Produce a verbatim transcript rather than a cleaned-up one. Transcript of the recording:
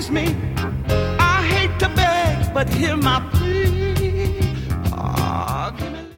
please me. I hate to beg, but hear my plea.